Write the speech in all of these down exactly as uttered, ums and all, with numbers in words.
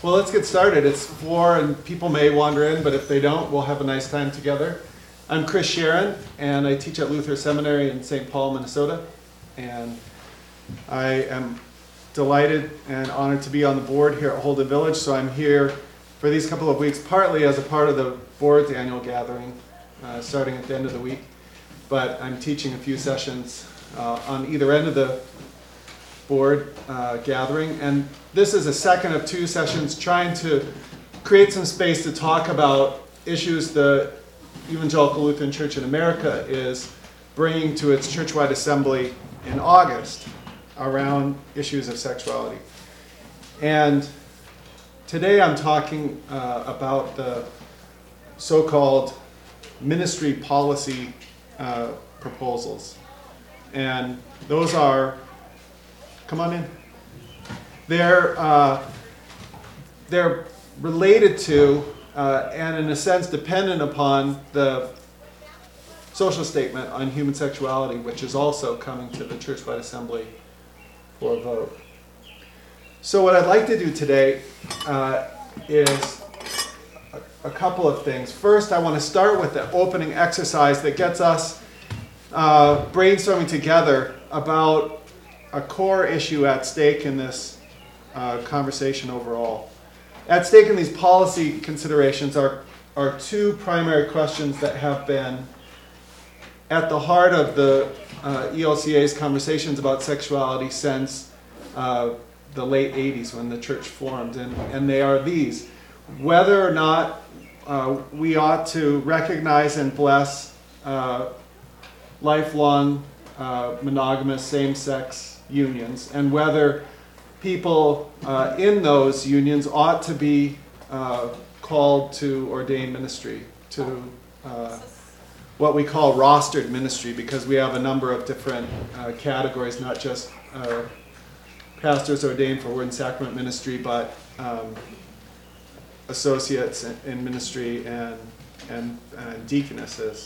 Well, let's get started. It's four and people may wander in, but if they don't, we'll have a nice time together. I'm Chris Sharon, and I teach at Luther Seminary in Saint Paul, Minnesota. And I am delighted and honored to be on the board here at Holden Village. So I'm here for these couple of weeks, partly as a part of the board's annual gathering, uh, starting at the end of the week. But I'm teaching a few sessions uh, on either end of the board uh, gathering. And this is a second of two sessions trying to create some space to talk about issues the Evangelical Lutheran Church in America is bringing to its churchwide assembly in August around issues of sexuality. And today I'm talking uh, about the so-called ministry policy uh, proposals. And those are, come on in, they're, uh, they're related to uh, and in a sense dependent upon the social statement on human sexuality, which is also coming to the churchwide assembly for a vote. So what I'd like to do today uh, is a, a couple of things. First, I want to start with the opening exercise that gets us uh, brainstorming together about a core issue at stake in this uh, conversation overall. At stake in these policy considerations are, are two primary questions that have been at the heart of the uh, E L C A's conversations about sexuality since uh, the late eighties when the church formed, and, and they are these. Whether or not uh, we ought to recognize and bless uh, lifelong uh, monogamous same-sex unions, and whether people uh, in those unions ought to be uh, called to ordained ministry, to uh, what we call rostered ministry, because we have a number of different uh, categories, not just uh, pastors ordained for word and sacrament ministry, but um, associates in, in ministry and, and, and deaconesses.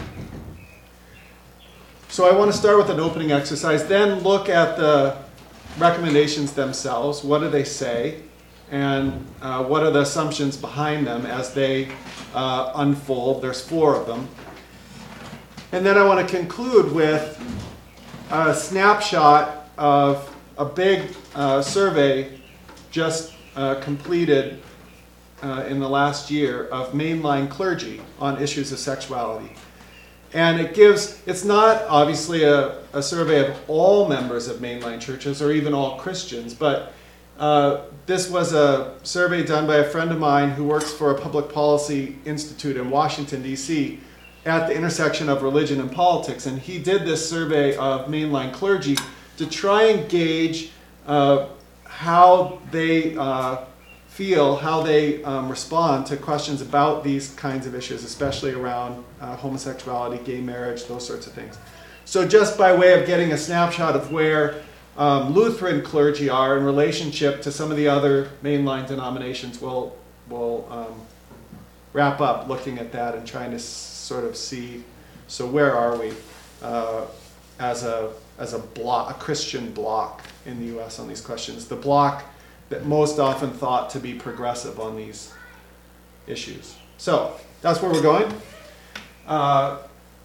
So I want to start with an opening exercise, then look at the recommendations themselves. What do they say? And uh, what are the assumptions behind them as they uh, unfold? There's four of them. And then I want to conclude with a snapshot of a big uh, survey just uh, completed uh, in the last year of mainline clergy on issues of sexuality. And it gives, it's not obviously a, a survey of all members of mainline churches or even all Christians, but uh, this was a survey done by a friend of mine who works for a public policy institute in Washington, D C at the intersection of religion and politics. And he did this survey of mainline clergy to try and gauge uh, how they uh, feel, how they um, respond to questions about these kinds of issues, especially around uh, homosexuality, gay marriage, those sorts of things. So just by way of getting a snapshot of where um, Lutheran clergy are in relationship to some of the other mainline denominations, we'll, we'll um, wrap up looking at that and trying to s- sort of see, so where are we uh, as a as a bloc, a Christian bloc in the U S on these questions, the bloc that most often thought to be progressive on these issues. So that's where we're going. Uh,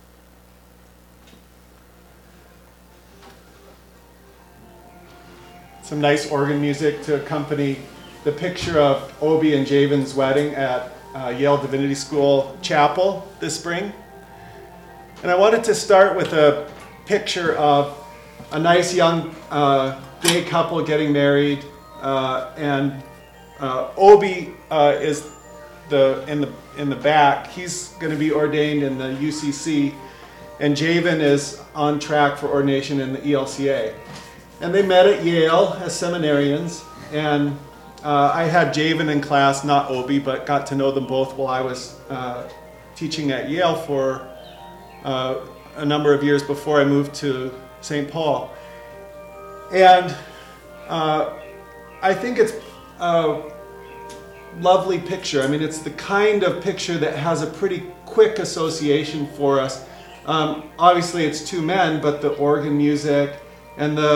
some nice organ music to accompany the picture of Obi and Javen's wedding at uh, Yale Divinity School Chapel this spring. And I wanted to start with a picture of a nice young uh, gay couple getting married. Uh, and uh, Obi uh, is the in the in the back. He's going to be ordained in the U C C, and Javen is on track for ordination in the E L C A. And they met at Yale as seminarians, and uh, I had Javen in class, not Obi, but got to know them both while I was uh, teaching at Yale for uh, a number of years before I moved to Saint Paul. And uh, I think it's a lovely picture. I mean, it's the kind of picture that has a pretty quick association for us. Um, obviously, it's two men, but the organ music and the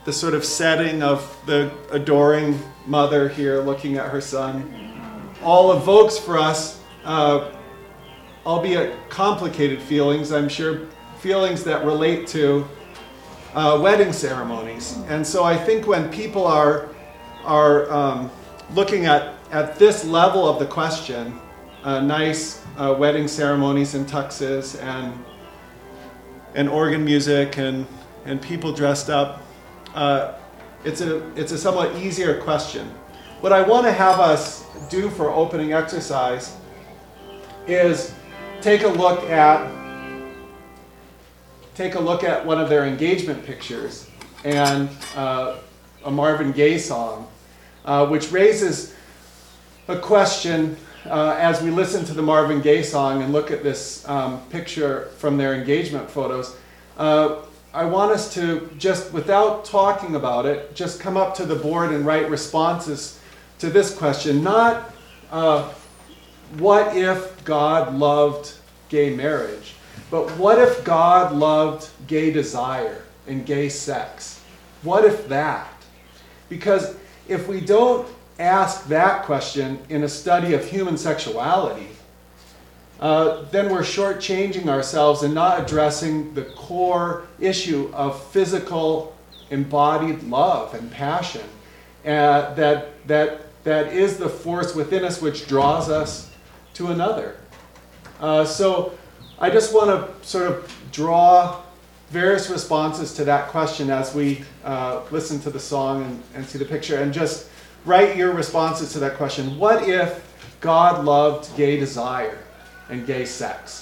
the sort of setting of the adoring mother here looking at her son, all evokes for us, uh, albeit complicated feelings, I'm sure, feelings that relate to uh, wedding ceremonies. And so I think when people are, are um, looking at, at this level of the question, uh, nice uh, wedding ceremonies and tuxes and, and organ music and, and people dressed up, uh, it's, a, it's a somewhat easier question. What I want to have us do for opening exercise is take a look at take a look at one of their engagement pictures and uh, a Marvin Gaye song, uh, which raises a question uh, as we listen to the Marvin Gaye song and look at this um, picture from their engagement photos. Uh, I want us to just, without talking about it, just come up to the board and write responses to this question. Not uh, what if God loved gay marriage, but what if God loved gay desire and gay sex? What if that? Because if we don't ask that question in a study of human sexuality, uh, then we're shortchanging ourselves and not addressing the core issue of physical embodied love and passion uh, that, that, that is the force within us which draws us to another. Uh, so I just want to sort of draw various responses to that question as we uh, listen to the song and, and see the picture, and just write your responses to that question. What if God loved gay desire and gay sex?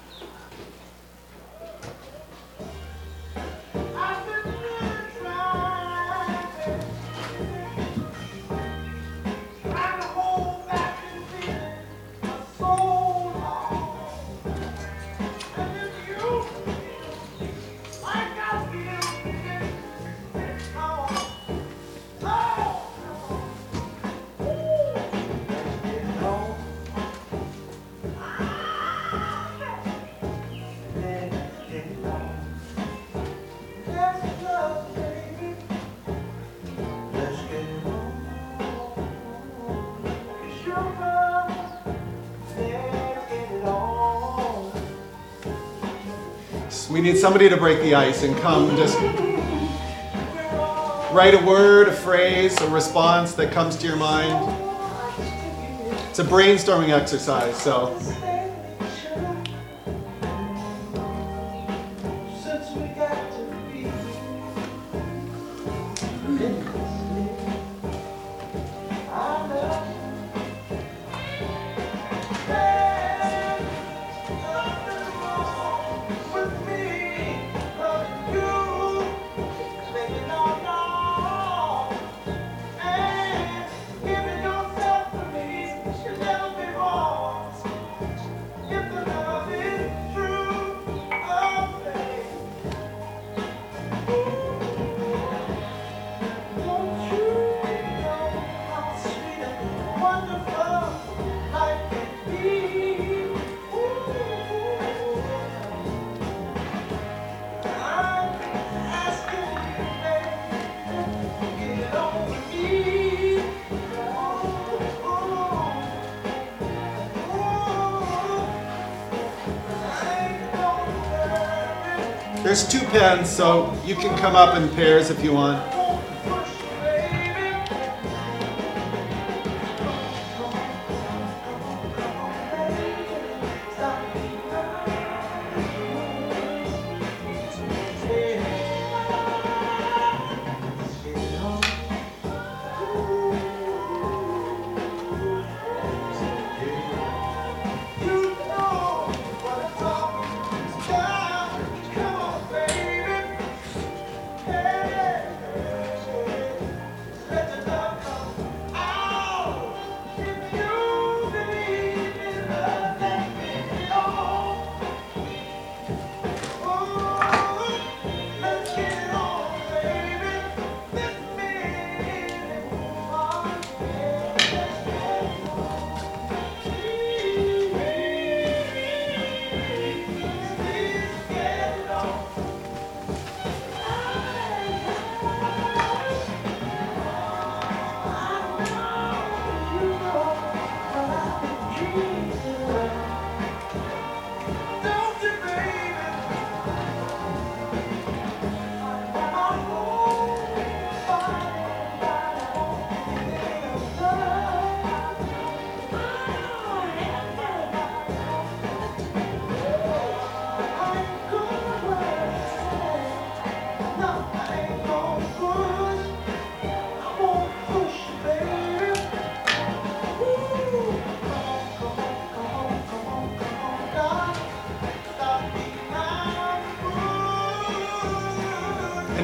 We need somebody to break the ice and come and just write a word, a phrase, a response that comes to your mind. It's a brainstorming exercise, so. There's two pens, so you can come up in pairs if you want.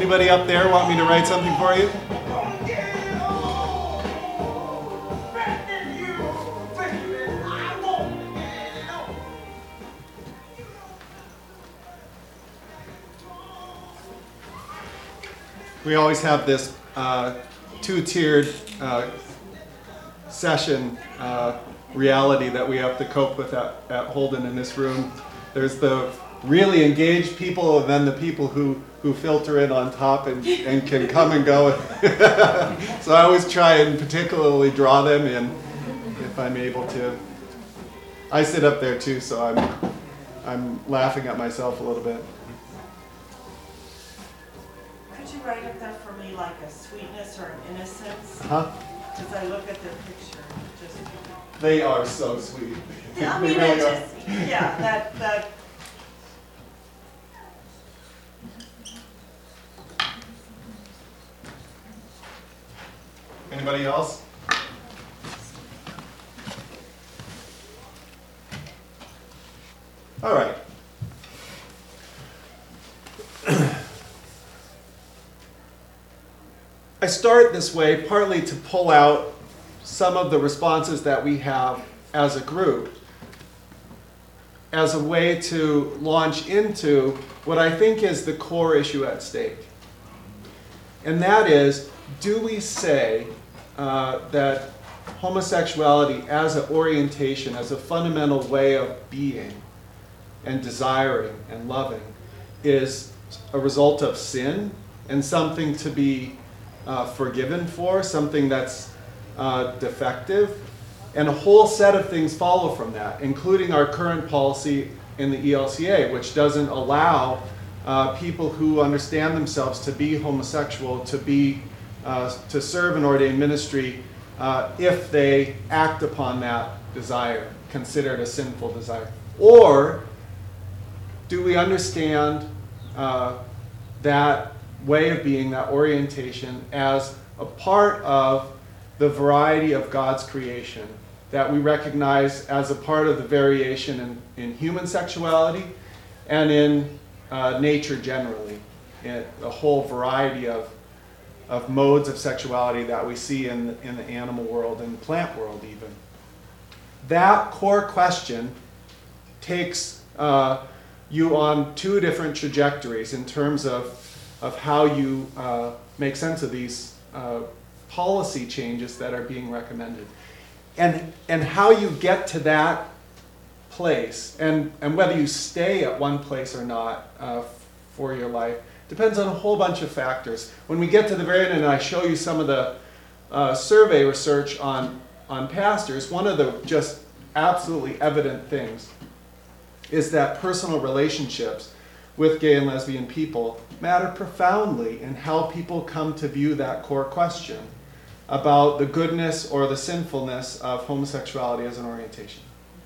Anybody up there want me to write something for you? We always have this uh, two-tiered uh, session uh, reality that we have to cope with at, at Holden in this room. There's the really engaged people, and then the people who, who filter in on top and, and can come and go. So I always try and particularly draw them in if I'm able to. I sit up there too, so I'm, I'm laughing at myself a little bit. Could you write up that for me, like a sweetness or an innocence? Huh? As I look at the picture, just. They are so sweet. Yeah, I They mean, really it are. just, yeah, that, that. Anybody else? All right. I start this way partly to pull out some of the responses that we have as a group as a way to launch into what I think is the core issue at stake. And that is, do we say uh, that homosexuality as an orientation, as a fundamental way of being and desiring and loving is a result of sin and something to be uh, forgiven for, something that's uh, defective? And a whole set of things follow from that, including our current policy in the E L C A, which doesn't allow uh, people who understand themselves to be homosexual to be uh, to serve an ordained ministry uh, if they act upon that desire, considered a sinful desire. Or do we understand uh, that way of being, that orientation, as a part of the variety of God's creation, that we recognize as a part of the variation in, in human sexuality and in uh, nature generally, in a whole variety of, of modes of sexuality that we see in, in the animal world and the plant world even. That core question takes uh, you on two different trajectories in terms of, of how you uh, make sense of these uh, policy changes that are being recommended. And, and how you get to that place, and, and whether you stay at one place or not uh, for your life, depends on a whole bunch of factors. When we get to the very end and I show you some of the uh, survey research on, on pastors, one of the just absolutely evident things is that personal relationships with gay and lesbian people matter profoundly in how people come to view that core question about the goodness or the sinfulness of homosexuality as an orientation.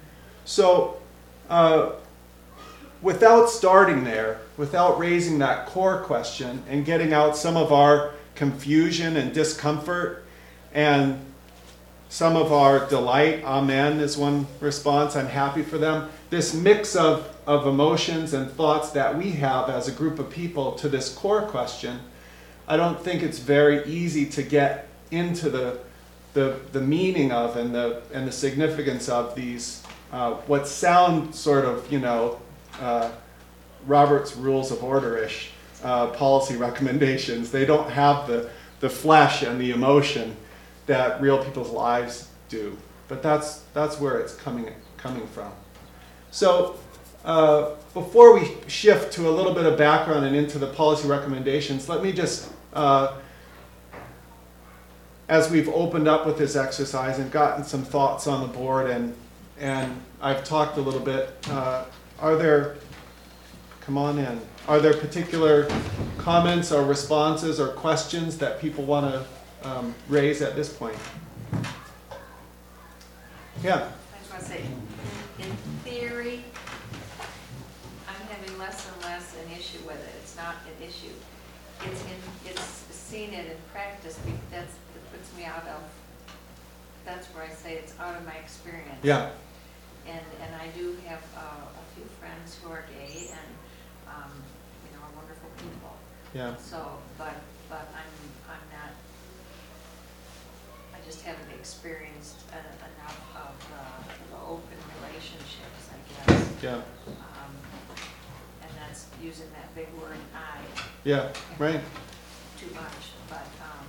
So, uh, without starting there, without raising that core question and getting out some of our confusion and discomfort and some of our delight, amen is one response, I'm happy for them, this mix of, of emotions and thoughts that we have as a group of people to this core question, I don't think it's very easy to get into the, the, the meaning of and the, and the significance of these, uh, what sound sort of, you know, uh, Robert's Rules of Order-ish uh, policy recommendations. They don't have the, the flesh and the emotion that real people's lives do. But that's, that's where it's coming, coming from. So uh, before we shift to a little bit of background and into the policy recommendations, let me just uh, as we've opened up with this exercise and gotten some thoughts on the board, and and I've talked a little bit, uh, are there, come on in, are there particular comments or responses or questions that people want to um, raise at this point? Yeah? I just want to say, in theory, I'm having less and less an issue with it. It's not an issue. It's in, it's seen it in practice, because that's, that puts me out of, that's where I say it's out of my experience. Yeah. And, and I do have uh, a few friends who are gay and, um, you know, are wonderful people. Yeah. So, but, but I'm, I'm not, I just haven't experienced uh, enough of the, the open relationships, I guess. Yeah. Um, And that's using that big word "I" Yeah. Right. too much, but, um,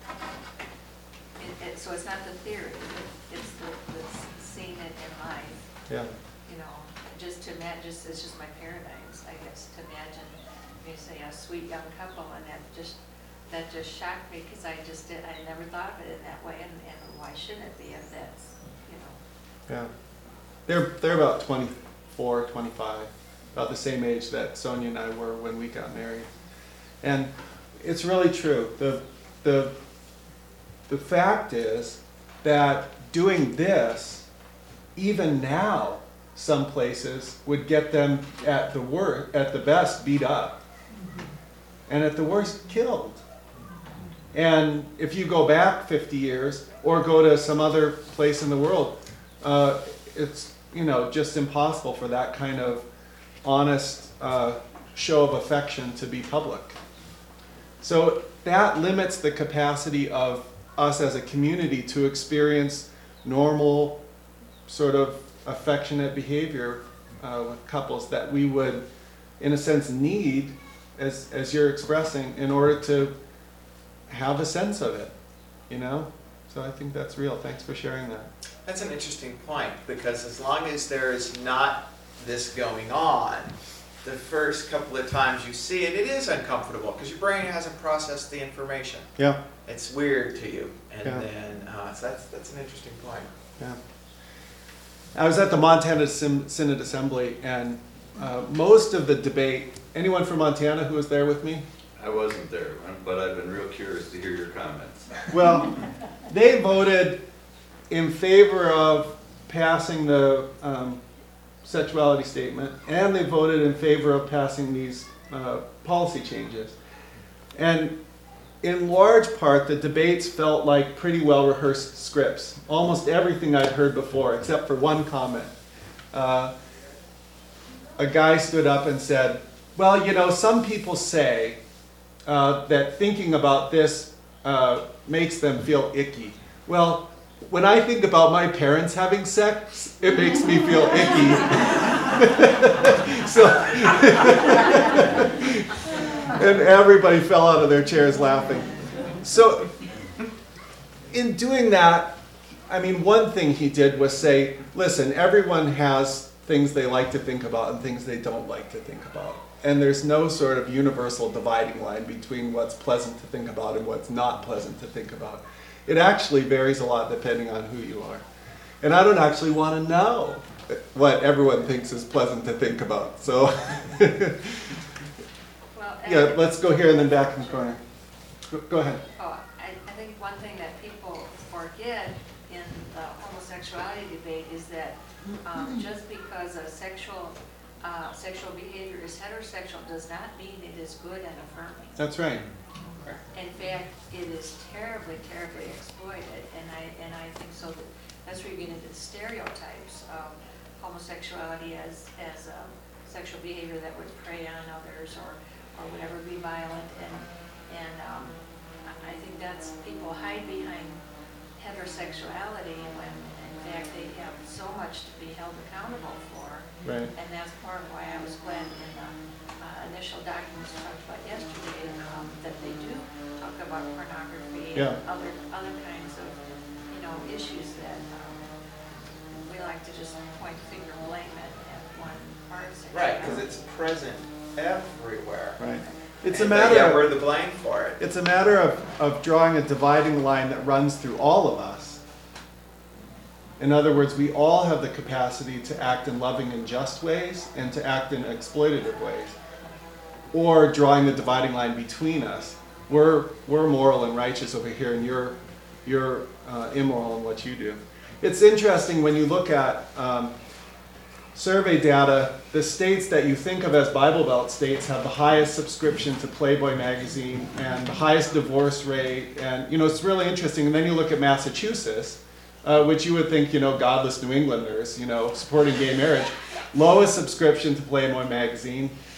it, it, so it's not the theory, it- it's the, the seeing it in life, Yeah. you know, just to imagine, just, it's just my paradigms, I guess, to imagine, you say a sweet young couple, and that just, that just shocked me, because I just did, I never thought of it in that way, and, and why shouldn't it be if that's, you know? Yeah. They're they're about twenty-four, twenty-five, about the same age that Sonia and I were when we got married. And it's really true. The the the fact is that doing this, even now, some places would get them at the worst, at the best, beat up, and at the worst, killed. And if you go back fifty years or go to some other place in the world, uh, it's, you know, just impossible for that kind of honest uh, show of affection to be public. So that limits the capacity of us as a community to experience normal sort of affectionate behavior uh, with couples that we would, in a sense, need, as, as you're expressing, in order to have a sense of it, you know? So I think that's real. Thanks for sharing that. That's an interesting point, because as long as there is not this going on, the first couple of times you see it, it is uncomfortable because your brain hasn't processed the information. Yeah. It's weird to you, and Yeah. then uh, so that's that's an interesting point. Yeah. I was at the Montana Syn- Synod Assembly, and uh, most of the debate, anyone from Montana who was there with me? I wasn't there, but I've been real curious to hear your comments. Well, they voted in favor of passing the um, sexuality statement, and they voted in favor of passing these uh, policy changes. And in large part, the debates felt like pretty well-rehearsed scripts. Almost everything I'd heard before, except for one comment. Uh, a guy stood up and said, well, you know, some people say uh, that thinking about this uh, makes them feel icky. Well, when I think about my parents having sex, it makes me feel icky. So, and everybody fell out of their chairs laughing. So, in doing that, I mean, one thing he did was say, listen, everyone has things they like to think about and things they don't like to think about. And there's no sort of universal dividing line between what's pleasant to think about and what's not pleasant to think about. It actually varies a lot depending on who you are. And I don't actually want to know what everyone thinks is pleasant to think about. So, Well, yeah, and- let's go here and then back in the corner. Go, go ahead. Oh, I, I think one thing that people forget in the homosexuality debate is that um, just because a sexual uh, sexual behavior is heterosexual does not mean it is good and affirming. That's right. In fact, it is terribly, terribly exploited, and I and I think so that that's where you get into the stereotypes of homosexuality as as a sexual behavior that would prey on others or or whatever, be violent, and and um, I think that's people hide behind heterosexuality when in fact they have so much to be held accountable for. Right. And that's part of why I was glad in the uh, initial documents we talked about yesterday, um, that they do talk about pornography Yeah. and other, other kinds of, you know, issues that um, we like to just point finger blame at, at one person. Right, because it's present everywhere. Right. It's a And, matter yeah, of, we're the blame for it. it's a matter of, of drawing a dividing line that runs through all of us. In other words, we all have the capacity to act in loving and just ways and to act in exploitative ways. Or drawing the dividing line between us. We're, we're moral and righteous over here, and you're, you're uh, immoral in what you do. It's interesting when you look at um, survey data, the states that you think of as Bible Belt states have the highest subscription to Playboy magazine and the highest divorce rate. And, you know, it's really interesting. And then you look at Massachusetts, uh, which you would think, you know, godless New Englanders, you know, supporting gay marriage. Lowest subscription to Playboy magazine,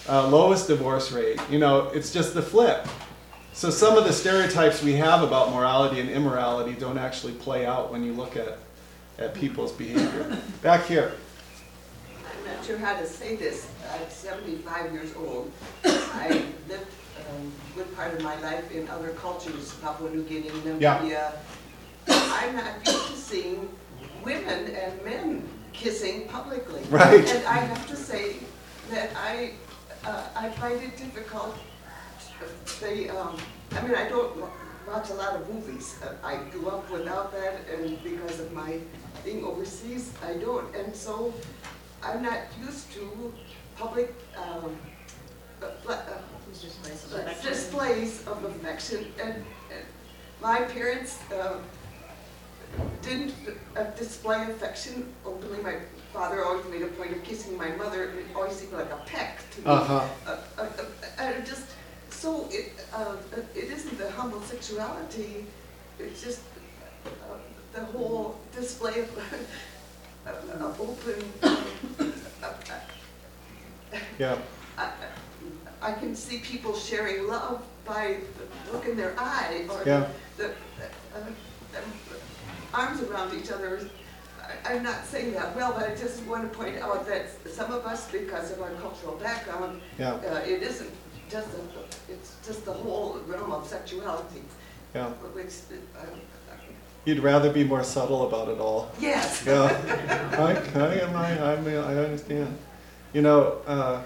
uh, lowest divorce rate. You know, it's just the flip. So some of the stereotypes we have about morality and immorality don't actually play out when you look at, at people's behavior. Back here. I'm not sure how to say this. I'm seventy-five years old. I lived um, a good part of my life in other cultures, Papua New Guinea, Namibia. Yeah. I'm not used to seeing women and men kissing publicly. Right. And I have to say that I, uh, I find it difficult. They, um, I mean, I don't wa- watch a lot of movies. Uh, I grew up without that, and because of my being overseas, I don't. And so I'm not used to public um, uh, uh, uh, displays of affection. And, and my parents uh, didn't uh, display affection openly. My father always made a point of kissing my mother, and it always seemed like a peck to me. Uh-huh. Uh, uh, uh, and it just, so it, uh, it isn't the homosexuality, it's just uh, the whole display of, of, of open, uh, uh, Yeah. I, I can see people sharing love by the look in their eye, or Yeah. the, uh, uh, arms around each other. I- I'm not saying that well, but I just want to point out that some of us, because of our cultural background, Yeah. uh, it isn't just a, it's just the whole realm of sexuality, Yeah. which, uh, You'd rather be more subtle about it all. yes. Yeah. I, I, am, I, I, mean, I understand. You know, uh,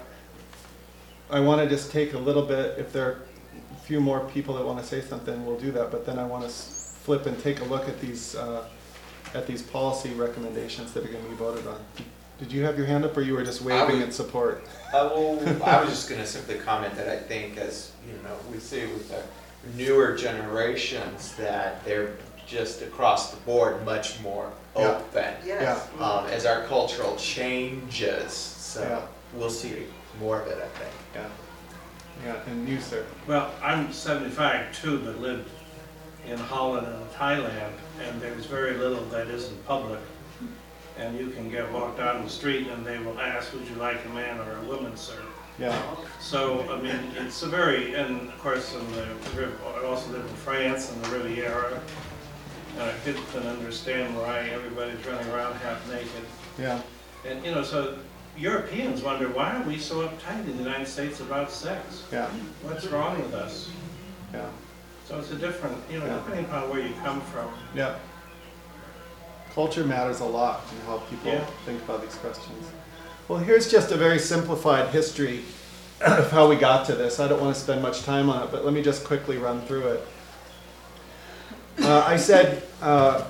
I want to just take a little bit, if there are a few more people that want to say something, we'll do that, but then I want to flip and take a look at these, uh, at these policy recommendations that are going to be voted on. Did you have your hand up, or you were just waving would- in support? Uh, well, I was just gonna simply comment that I think, as, you know, we see with the newer generations, that they're just across the board much more Yeah. open. Yes. Um, as our cultural changes, so Yeah. we'll see more of it, I think. Yeah. Yeah, and you, sir. Well, I'm seventy-five too, but lived in Holland and Thailand, and there's very little that isn't public. And you can get walked down the street and they will ask, would you like a man or a woman, sir? Yeah. So, I mean, it's a very, and of course, in the, Riv- I also lived in France and the Riviera, and I couldn't understand why everybody's running around half naked. Yeah. And, you know, so Europeans wonder, why are we so uptight in the United States about sex? Yeah. What's wrong with us? Yeah. So it's a different, you know, Yeah. depending upon where you come from. Yeah. Culture matters a lot in how people Yeah. think about these questions. Well, here's just a very simplified history of how we got to this. I don't want to spend much time on it, but let me just quickly run through it. Uh, I said, uh,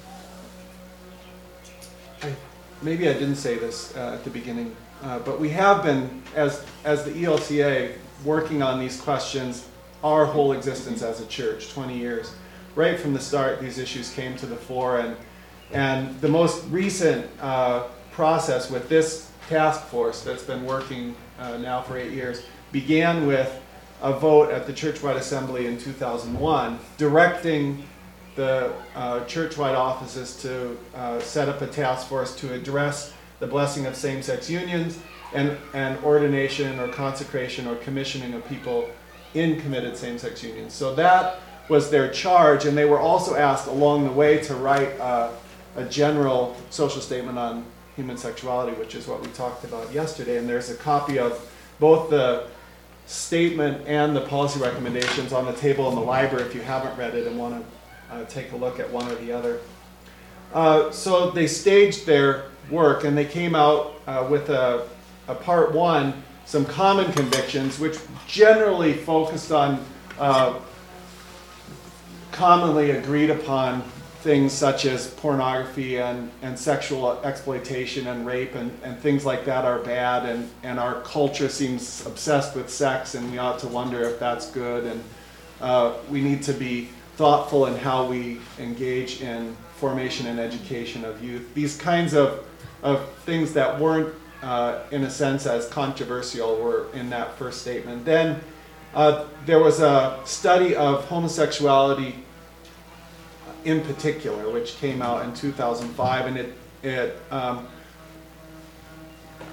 I, maybe I didn't say this uh, at the beginning, uh, but we have been, as, as the E L C A, working on these questions our whole existence as a church, twenty years. Right from the start, these issues came to the fore, and, and the most recent uh, process with this task force that's been working uh, now for eight years began with a vote at the Churchwide Assembly in two thousand one directing the uh, churchwide offices to uh, set up a task force to address the blessing of same-sex unions and, and ordination or consecration or commissioning of people in committed same-sex unions. So that was their charge, and they were also asked along the way to write uh, a general social statement on human sexuality, which is what we talked about yesterday. And there's a copy of both the statement and the policy recommendations on the table in the library if you haven't read it and want to uh, take a look at one or the other. Uh, so they staged their work, and they came out uh, with a, a part one, some common convictions, which generally focused on uh, commonly agreed upon things such as pornography and, and sexual exploitation and rape and, and things like that are bad, and, and our culture seems obsessed with sex, and we ought to wonder if that's good, and uh, we need to be thoughtful in how we engage in formation and education of youth. These kinds of, of things that weren't uh, in a sense as controversial were in that first statement. Then uh, there was a study of homosexuality in particular, which came out in two thousand five, and it, it um,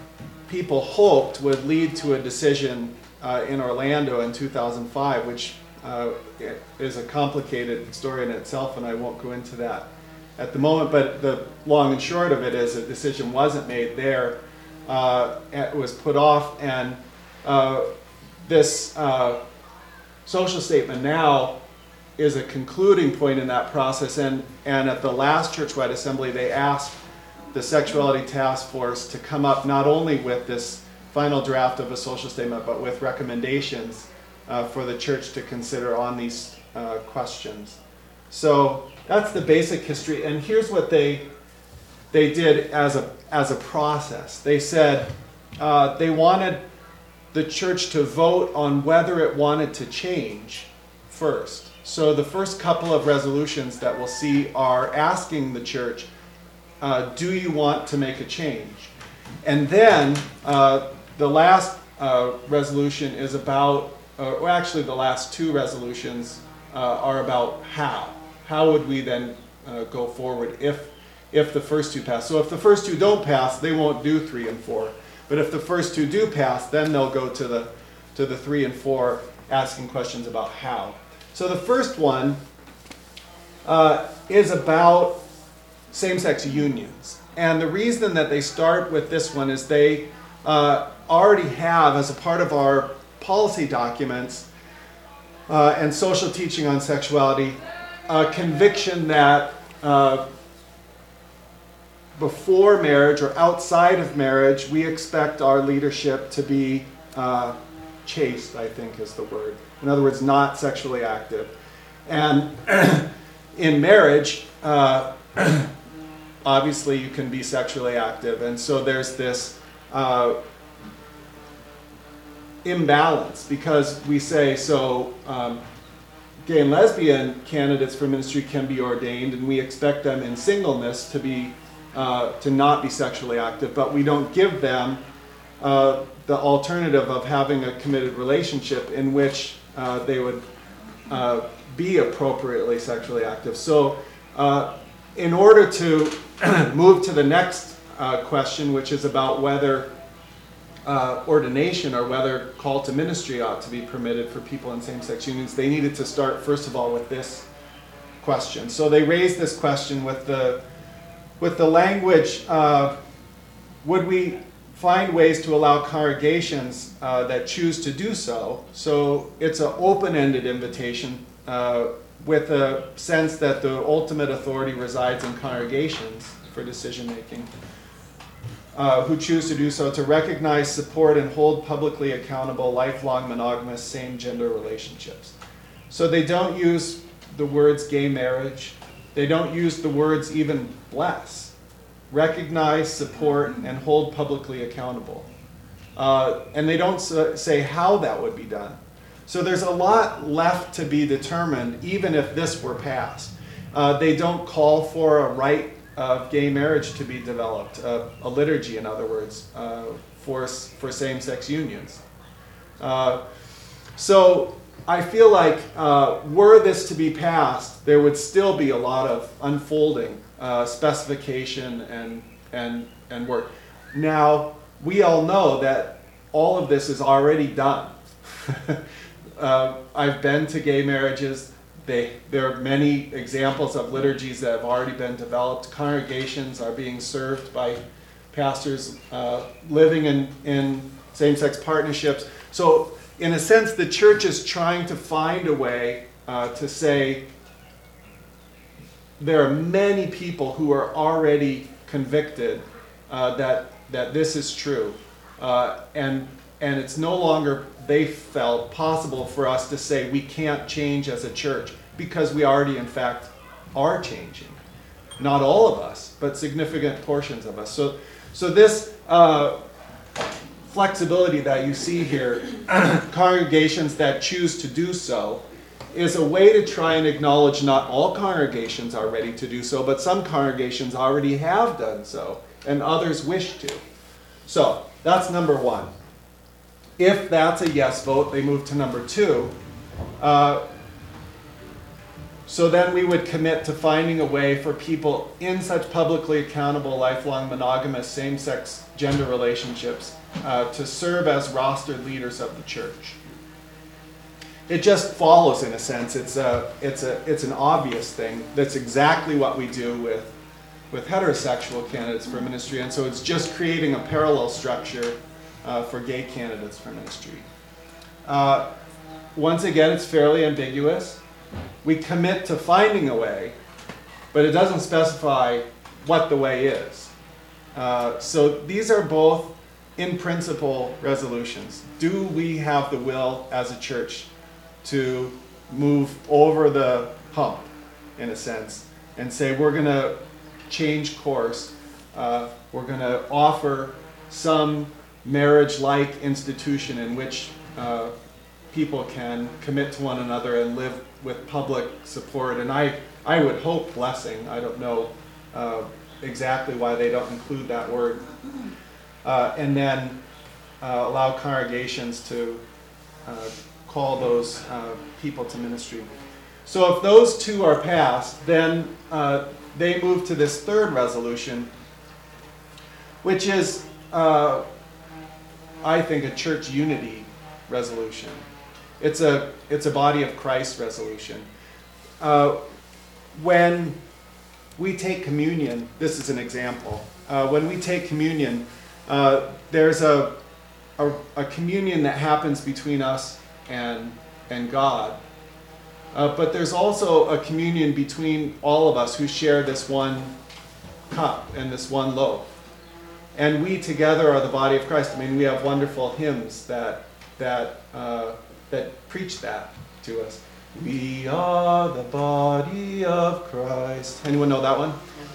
people hoped would lead to a decision uh, in Orlando in two thousand five, which uh, is a complicated story in itself, and I won't go into that at the moment. But the long and short of it is a decision wasn't made there. Uh, it was put off, and uh, this uh, social statement now is a concluding point in that process. And, and at the last churchwide assembly, they asked the Sexuality Task Force to come up not only with this final draft of a social statement, but with recommendations uh, for the church to consider on these uh, questions. So that's the basic history. And here's what they they did as a as a process. They said uh, they wanted the church to vote on whether it wanted to change first. So the first couple of resolutions that we'll see are asking the church, uh, do you want to make a change? And then uh, the last uh, resolution is about, uh, well actually the last two resolutions uh, are about how. How would we then uh, go forward if, if the first two pass? So if the first two don't pass, they won't do three and four. But if the first two do pass, then they'll go to the, to the three and four asking questions about how. So the first one uh, is about same-sex unions. And the reason that they start with this one is they uh, already have, as a part of our policy documents uh, and social teaching on sexuality, a conviction that uh, before marriage or outside of marriage, we expect our leadership to be uh, chaste, I think is the word. In other words, not sexually active. And in marriage, uh, obviously you can be sexually active. And so there's this uh, imbalance because we say, so um, gay and lesbian candidates for ministry can be ordained, and we expect them in singleness to be uh, to not be sexually active, but we don't give them uh, the alternative of having a committed relationship in which uh, they would uh, be appropriately sexually active. So uh, in order to move to the next uh, question, which is about whether uh, ordination or whether call to ministry ought to be permitted for people in same-sex unions, they needed to start first of all with this question. So they raised this question with the with the language, uh, would we find ways to allow congregations uh, that choose to do so? So it's an open-ended invitation uh, with a sense that the ultimate authority resides in congregations for decision-making, uh, who choose to do so, to recognize, support, and hold publicly accountable lifelong monogamous same-gender relationships. So they don't use the words gay marriage. They don't use the words even bless. Recognize, support, and hold publicly accountable. Uh, and they don't say how that would be done. So there's a lot left to be determined, even if this were passed. Uh, they don't call for a rite of gay marriage to be developed, uh, a liturgy, in other words, uh, for, for same-sex unions. Uh, so I feel like uh, were this to be passed, there would still be a lot of unfolding uh, specification and, and, and work. Now, we all know that all of this is already done. uh, I've been to gay marriages. They, there are many examples of liturgies that have already been developed. Congregations are being served by pastors uh, living in, in same-sex partnerships. So in a sense, the church is trying to find a way uh, to say there are many people who are already convicted uh, that, that this is true. Uh, and, and it's no longer, they felt, possible for us to say we can't change as a church because we already, in fact, are changing. Not all of us, but significant portions of us. So, so this uh, flexibility that you see here, congregations that choose to do so, is a way to try and acknowledge not all congregations are ready to do so, but some congregations already have done so, and others wish to. So that's number one. If that's a yes vote, they move to number two. Uh, so then we would commit to finding a way for people in such publicly accountable, lifelong, monogamous, same-sex gender relationships uh, to serve as rostered leaders of the church. It just follows, in a sense. It's a, it's a, it's an obvious thing. That's exactly what we do with, with heterosexual candidates for ministry, and so it's just creating a parallel structure uh, for gay candidates for ministry. Uh, once again, it's fairly ambiguous. We commit to finding a way, but it doesn't specify what the way is. Uh, so these are both, in principle, resolutions. Do we have the will as a church to move over the hump, in a sense, and say we're going to change course, uh, we're going to offer some marriage-like institution in which uh, people can commit to one another and live with public support, and I, I would hope blessing. I don't know uh, exactly why they don't include that word. Uh, and then uh, allow congregations to uh, call those uh, people to ministry. So if those two are passed, then uh, they move to this third resolution, which is, uh, I think, a church unity resolution. It's a, it's a body of Christ resolution. Uh, when we take communion, this is an example. Uh, when we take communion, uh, there's a, a, a communion that happens between us and, and God. Uh, but there's also a communion between all of us who share this one cup and this one loaf. And we together are the body of Christ. I mean, we have wonderful hymns that, that, uh, that preach that to us. We are the body of Christ. Anyone know that one?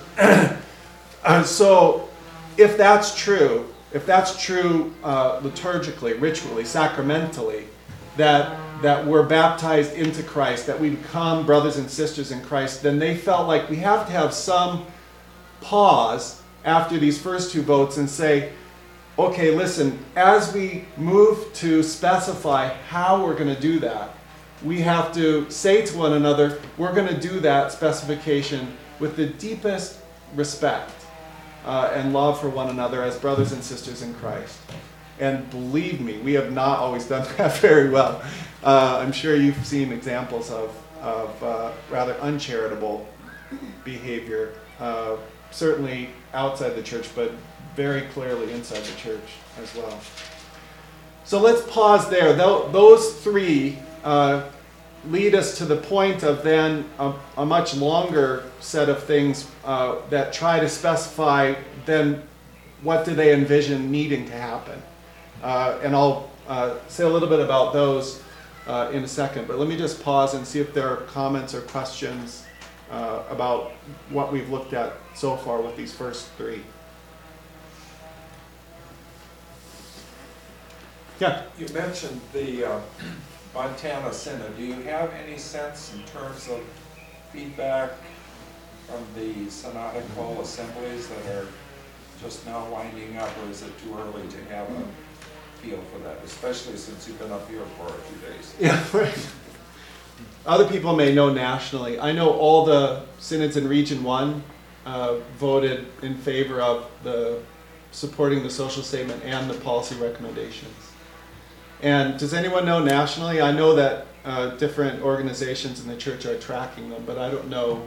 uh, so if that's true, if that's true uh, liturgically, ritually, sacramentally, that that we're baptized into Christ, that we become brothers and sisters in Christ, then they felt like we have to have some pause after these first two votes and say, okay, listen, as we move to specify how we're going to do that, we have to say to one another, we're going to do that specification with the deepest respect uh, and love for one another as brothers and sisters in Christ. And believe me, we have not always done that very well. Uh, I'm sure you've seen examples of, of uh, rather uncharitable behavior, uh, certainly outside the church, but very clearly inside the church as well. So let's pause there. Th- those three uh, lead us to the point of then a, a much longer set of things uh, that try to specify then what do they envision needing to happen. Uh, and I'll uh, say a little bit about those uh, in a second, but let me just pause and see if there are comments or questions uh, about what we've looked at so far with these first three. Yeah? You mentioned the uh, Montana Synod. Do you have any sense in terms of feedback from the synodical assemblies that are just now winding up, or is it too early to have a feel for that, especially since you've been up here for a few days? Yeah, right. Other people may know nationally. I know all the synods in Region one uh, voted in favor of the supporting the social statement and the policy recommendations. And does anyone know nationally? I know that uh, different organizations in the church are tracking them, but I don't know.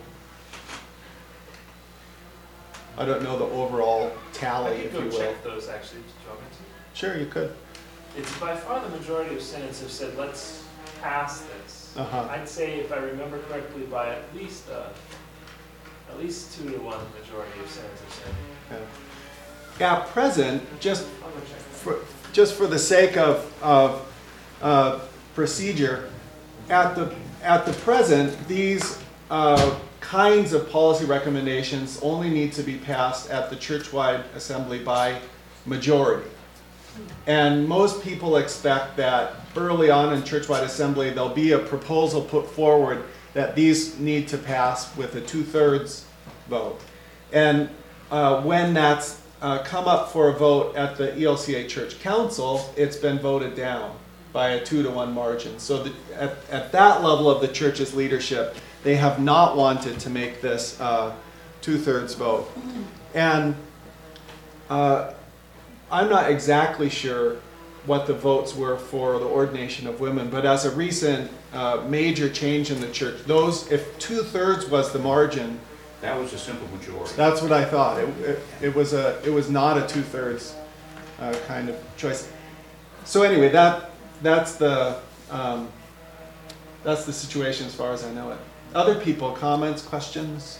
I don't know the overall tally, if you will. I can go check those actually. Do you want me to? Sure, you could. It's by far the majority of synods have said, let's pass this. Uh-huh. I'd say, if I remember correctly, by at least uh, at least two to one, the majority of synods have said. Yeah. At present, just I'll go check that. for, just for the sake of, of uh, procedure, at the at the present, these uh, kinds of policy recommendations only need to be passed at the church-wide assembly by majority. And most people expect that early on in church-wide assembly, there'll be a proposal put forward that these need to pass with a two-thirds vote. And uh, when that's uh, come up for a vote at the E L C A Church Council, it's been voted down by a two to one margin. So the, at, at that level of the church's leadership, they have not wanted to make this uh, two-thirds vote. And uh, I'm not exactly sure what the votes were for the ordination of women, but as a recent uh, major change in the church, those, if two-thirds was the margin, That was a simple majority. that's what I thought. It, it, it was a, it was not a two-thirds uh, kind of choice. So anyway, that that's the um, that's the situation as far as I know it. Other people, comments, questions?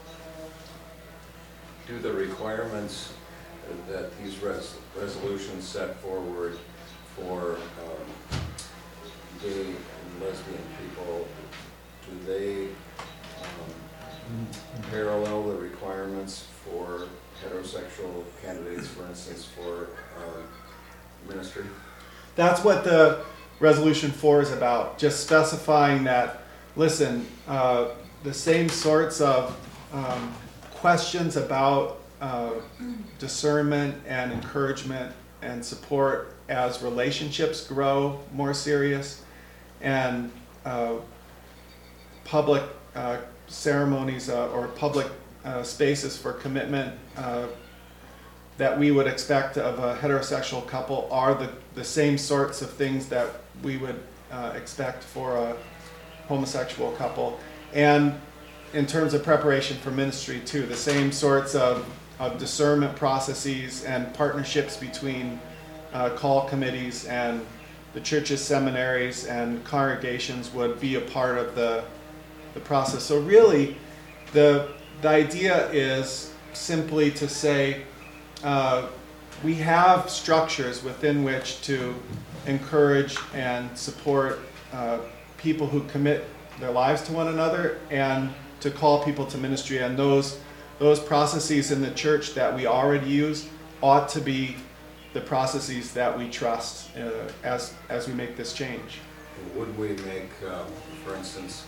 Do the requirements that these res resolutions set forward for um, gay and lesbian people, do they um, parallel the requirements for heterosexual candidates, for instance, for um, ministry? That's what the resolution four is about, just specifying that, listen, uh, the same sorts of um, questions about uh, discernment and encouragement and support as relationships grow more serious, and uh, public uh, ceremonies uh, or public uh, spaces for commitment uh, that we would expect of a heterosexual couple are the, the same sorts of things that we would uh, expect for a homosexual couple. And in terms of preparation for ministry too, the same sorts of, of discernment processes and partnerships between uh, call committees and the church's seminaries and congregations would be a part of the, the process. So really, the, the idea is simply to say, uh, we have structures within which to encourage and support uh, people who commit their lives to one another and to call people to ministry, and those those processes in the church that we already use ought to be the processes that we trust uh, as as we make this change. Would we make, um, for instance,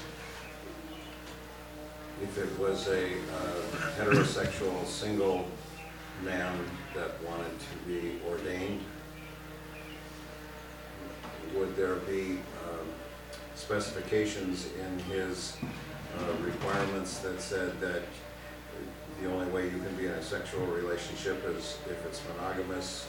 if it was a uh, heterosexual single man that wanted to be ordained, would there be um, specifications in his uh, requirements that said that the only way you can be in a sexual relationship is if it's monogamous?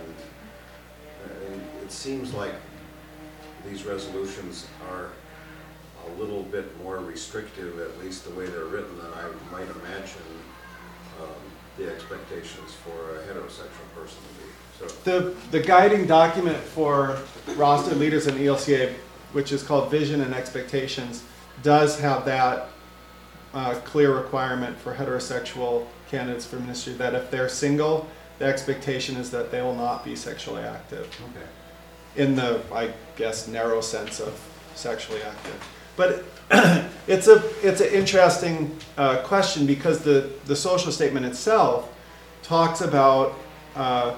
And, and it seems like these resolutions are a little bit more restrictive, at least the way they're written, than I might imagine um, the expectations for a heterosexual person to be. So The, the guiding document for roster leaders in E L C A, which is called Vision and Expectations, does have that uh, clear requirement for heterosexual candidates for ministry, that if they're single, the expectation is that they will not be sexually active. okay. In the, I guess, narrow sense of sexually active. But it's a it's an interesting uh, question, because the, the social statement itself talks about uh,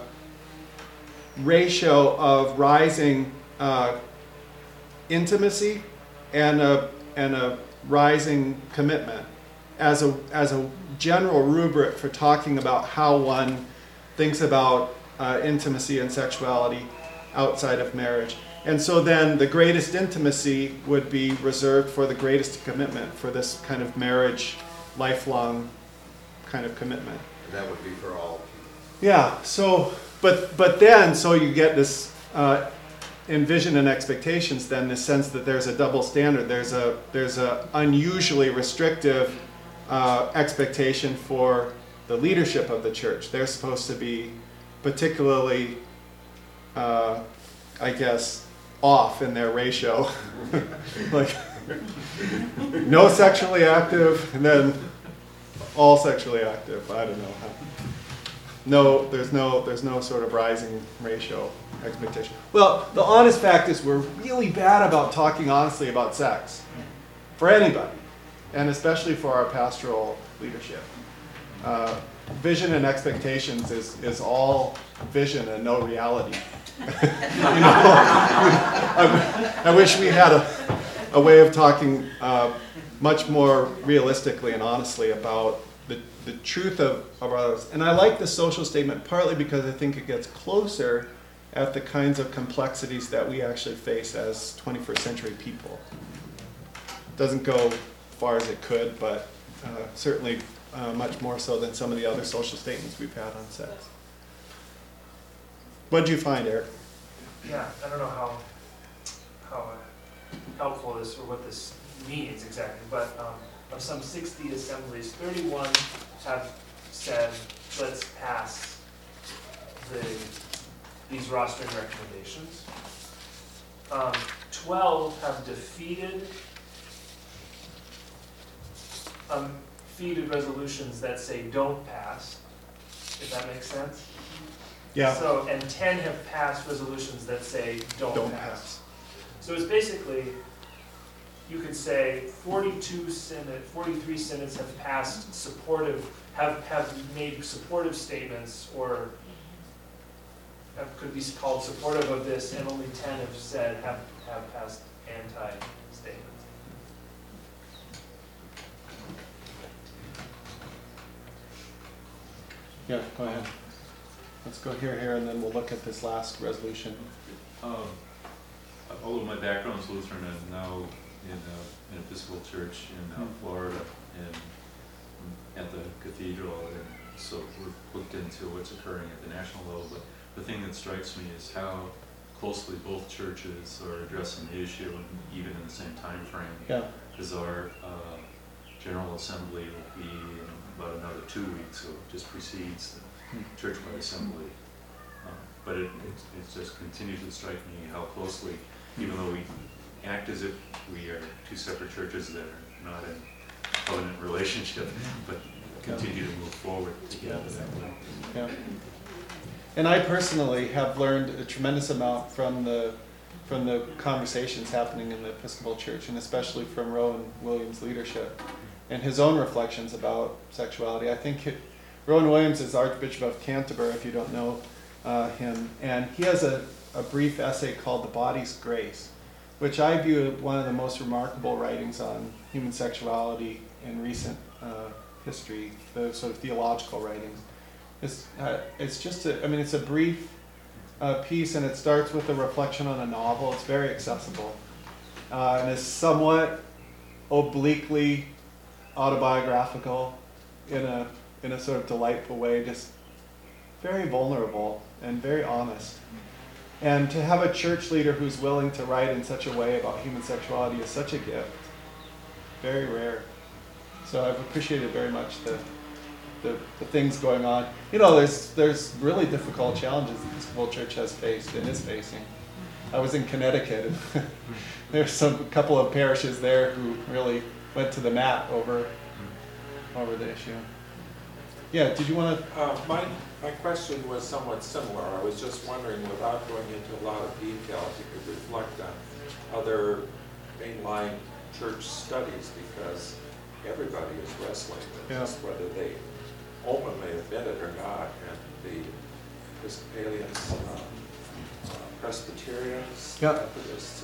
ratio of rising uh, intimacy and a and a rising commitment as a as a general rubric for talking about how one thinks about uh, intimacy and sexuality outside of marriage. And so then the greatest intimacy would be reserved for the greatest commitment, for this kind of marriage, lifelong kind of commitment. And that would be for all. Yeah, so, but but then, so you get this, uh, in Vision and Expectations, then this sense that there's a double standard. There's a, there's a unusually restrictive uh, expectation for the leadership of the church. They're supposed to be particularly, uh, I guess, off in their ratio. Like, no sexually active, and then all sexually active. I don't know. No, there's no, there's no sort of rising ratio expectation. Well, the honest fact is we're really bad about talking honestly about sex for anybody, and especially for our pastoral leadership. Uh, vision and Expectations is, is all vision and no reality. You know, I, I wish we had a, a way of talking uh, much more realistically and honestly about the, the truth of, of others. And I like the social statement partly because I think it gets closer at the kinds of complexities that we actually face as twenty-first century people. It doesn't go far as it could, but uh, certainly uh, much more so than some of the other social statements we've had on sex. What did you find, Eric? Yeah, I don't know how, how uh, helpful this, or what this means exactly, but um, of some sixty assemblies, thirty-one have said, let's pass the, these rostering recommendations. Um, twelve have defeated, um, defeated resolutions that say don't pass, if that makes sense. Yeah. So, and ten have passed resolutions that say don't, Don't pass. pass. So it's basically, you could say forty-two synod, forty-three synods have passed supportive, have, have made supportive statements, or have, could be called supportive of this, and only ten have said, have, have passed anti-statements. Yeah, go ahead. Let's go here, here, and then we'll look at this last resolution. Um, although my background is Lutheran, I'm now in uh, an Episcopal church in uh, Florida, and at the cathedral, and so we're looked into what's occurring at the national level. But the thing that strikes me is how closely both churches are addressing the issue, and even in the same time frame. Yeah. Because our uh, General Assembly will be in about another two weeks, so it just precedes the church-wide assembly. Um, but it, it, it just continues to strike me how closely, even though we act as if we are two separate churches that are not in covenant relationship, but continue to move forward together that way. Yeah. And I personally have learned a tremendous amount from the from the conversations happening in the Episcopal Church, and especially from Rowan Williams' leadership and his own reflections about sexuality. I think it, Rowan Williams is Archbishop of Canterbury, if you don't know uh, him, and he has a, a brief essay called The Body's Grace, which I view as one of the most remarkable writings on human sexuality in recent uh, history, the sort of theological writings. It's, uh, it's just, a, I mean, it's a brief uh, piece, and it starts with a reflection on a novel. It's very accessible, uh, and is somewhat obliquely autobiographical in a in a sort of delightful way, just very vulnerable and very honest. And to have a church leader who's willing to write in such a way about human sexuality is such a gift. Very rare. So I've appreciated very much the the, the things going on. You know, there's there's really difficult challenges the Episcopal Church has faced and is facing. I was in Connecticut, and there's some a couple of parishes there who really went to the mat over over the issue. Yeah, did you want to? Uh, my, my question was somewhat similar. I was just wondering, without going into a lot of detail, if you could reflect on other mainline church studies, because everybody is wrestling with Yeah. this, whether they openly admit it or not. And the Episcopalians, uh, uh, Presbyterians, Yeah. Methodists,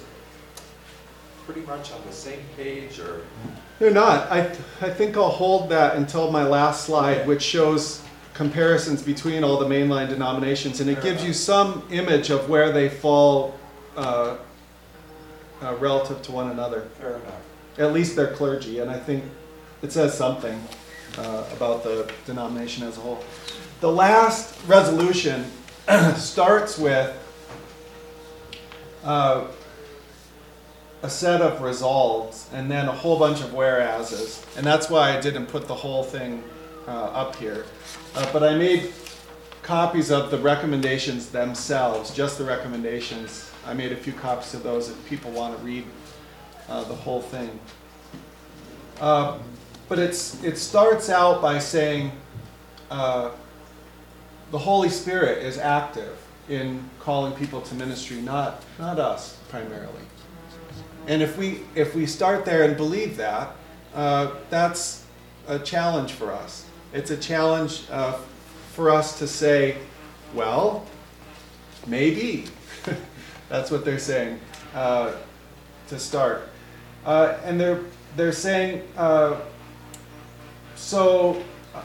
pretty much on the same page, or? They're not. I, I think I'll hold that until my last slide, which shows comparisons between all the mainline denominations, and it Fair gives enough. you some image of where they fall uh, uh, relative to one another. Fair enough. At least their clergy, and I think it says something uh, about the denomination as a whole. The last resolution starts with uh, a set of resolves and then a whole bunch of whereases, and that's why I didn't put the whole thing uh, up here. Uh, but I made copies of the recommendations themselves, just the recommendations. I made a few copies of those if people want to read uh, the whole thing. Uh, but it's it starts out by saying uh, the Holy Spirit is active in calling people to ministry, not not us primarily. And if we if we start there and believe that, uh, that's a challenge for us. It's a challenge uh, for us to say, well, maybe. That's what they're saying uh, to start. Uh, and they're they're saying, uh, so uh,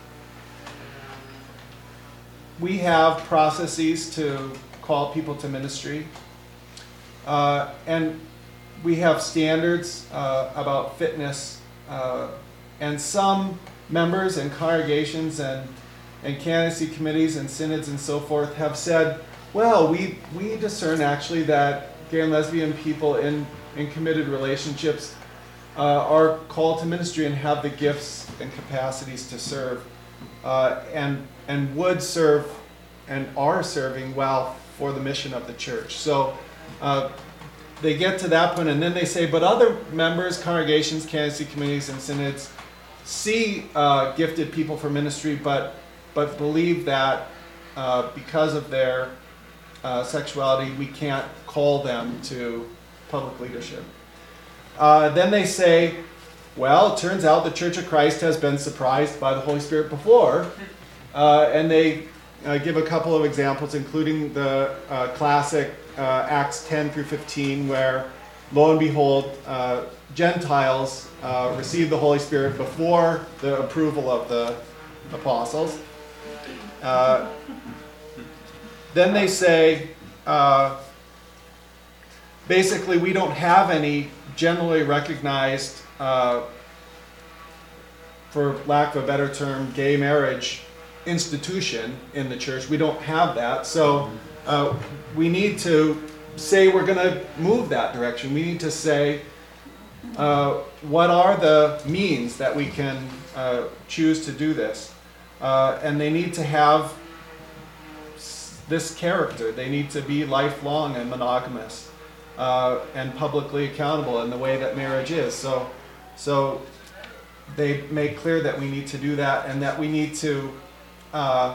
we have processes to call people to ministry, uh, and we have standards uh, about fitness uh, and some members and congregations and, and candidacy committees and synods and so forth have said, well, we, we discern actually that gay and lesbian people in, in committed relationships uh, are called to ministry and have the gifts and capacities to serve, uh, and, and would serve and are serving well for the mission of the church. So uh, they get to that point and then they say, but other members, congregations, candidacy committees, and synods see uh, gifted people for ministry, but, but believe that uh, because of their uh, sexuality, we can't call them to public leadership. Uh, then they say, well, it turns out the Church of Christ has been surprised by the Holy Spirit before, uh, and they Uh, give a couple of examples, including the uh, classic uh, Acts ten through fifteen, where, lo and behold, uh, Gentiles uh, received the Holy Spirit before the approval of the apostles. Uh, then they say, uh, basically, we don't have any generally recognized, uh, for lack of a better term, gay marriage institution in the church. We don't have that, so uh, we need to say we're going to move that direction. We need to say uh, what are the means that we can uh, choose to do this, uh, and they need to have this character. They need to be lifelong and monogamous uh, and publicly accountable in the way that marriage is. So, so they make clear that we need to do that, and that we need to Uh,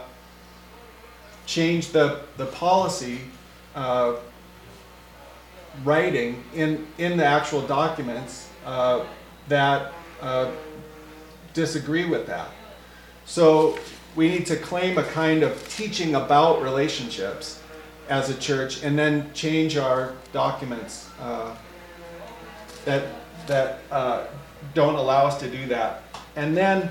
change the, the policy uh, writing in, in the actual documents uh, that uh, disagree with that. So we need to claim a kind of teaching about relationships as a church, and then change our documents uh, that, that uh, don't allow us to do that. And then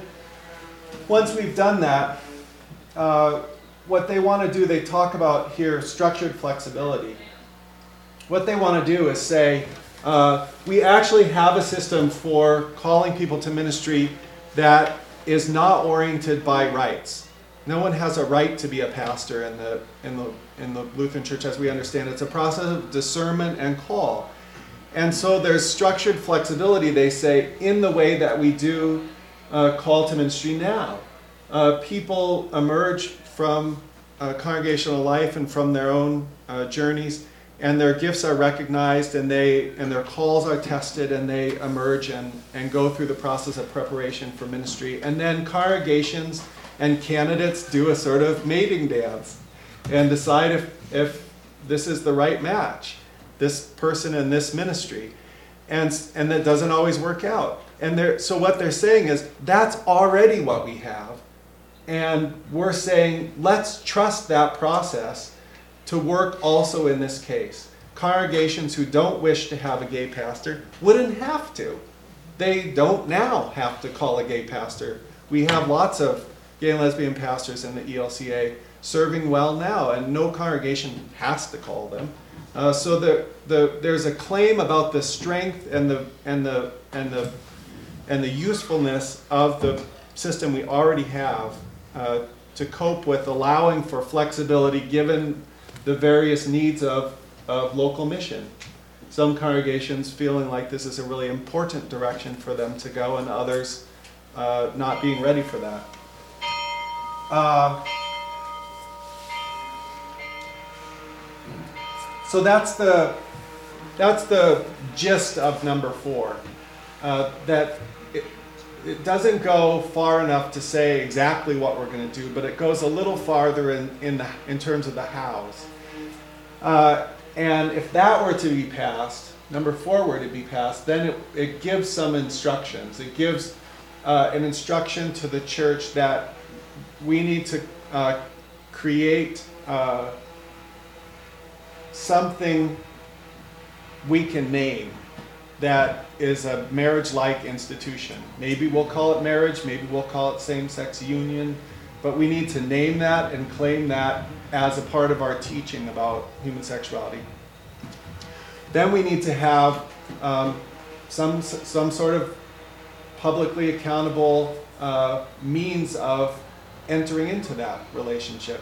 once we've done that, Uh, what they want to do, they talk about here structured flexibility. What they want to do is say, uh, we actually have a system for calling people to ministry that is not oriented by rights. No one has a right to be a pastor in the, in the, in the Lutheran Church as we understand it. It's a process of discernment and call. And so there's structured flexibility, they say, in the way that we do uh, call to ministry now. Uh, people emerge from uh, congregational life and from their own uh, journeys, and their gifts are recognized, and they and their calls are tested, and they emerge and, and go through the process of preparation for ministry. And then congregations and candidates do a sort of mating dance and decide if, if this is the right match, this person in this ministry. And, and that doesn't always work out. And they're, so what they're saying is, that's already what we have. And we're saying, let's trust that process to work also in this case. Congregations who don't wish to have a gay pastor wouldn't have to. They don't now have to call a gay pastor. We have lots of gay and lesbian pastors in the E L C A serving well now, and no congregation has to call them. Uh, so the, the, there's a claim about the strength and the, and, the, and, the, and the usefulness of the system we already have Uh, to cope with allowing for flexibility given the various needs of, of local mission. Some congregations feeling like this is a really important direction for them to go, and others uh, not being ready for that. Uh, so that's the, that's the gist of number four. Uh, that it, It doesn't go far enough to say exactly what we're going to do, but it goes a little farther in, in, the, in terms of the hows. Uh, and if that were to be passed, number four were to be passed, then it, it gives some instructions. It gives uh, an instruction to the church that we need to uh, create uh, something we can name that is a marriage-like institution. Maybe we'll call it marriage, maybe we'll call it same-sex union, but we need to name that and claim that as a part of our teaching about human sexuality. Then we need to have um, some, some sort of publicly accountable uh, means of entering into that relationship.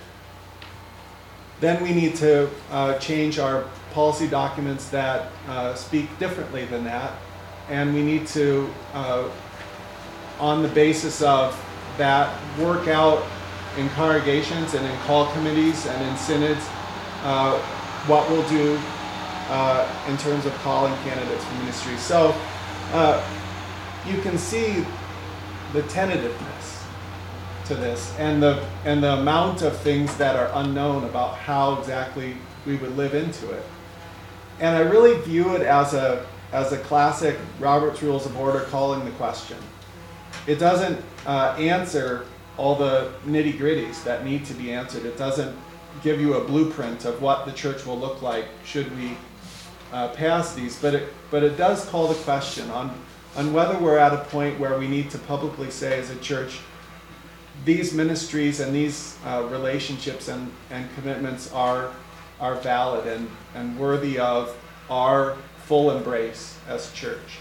Then we need to uh, change our policy documents that uh, speak differently than that. And we need to, uh, on the basis of that, work out in congregations and in call committees and in synods uh, what we'll do uh, in terms of calling candidates for ministry. So uh, you can see the tentativeness to this and the and the amount of things that are unknown about how exactly we would live into it. And I really view it as a as a classic Robert's Rules of Order calling the question. It doesn't uh, answer all the nitty-gritties that need to be answered. It doesn't give you a blueprint of what the church will look like should we uh, pass these, but it but it does call the question on on whether we're at a point where we need to publicly say as a church, these ministries and these uh, relationships and, and commitments are are valid and, and worthy of our full embrace as a church.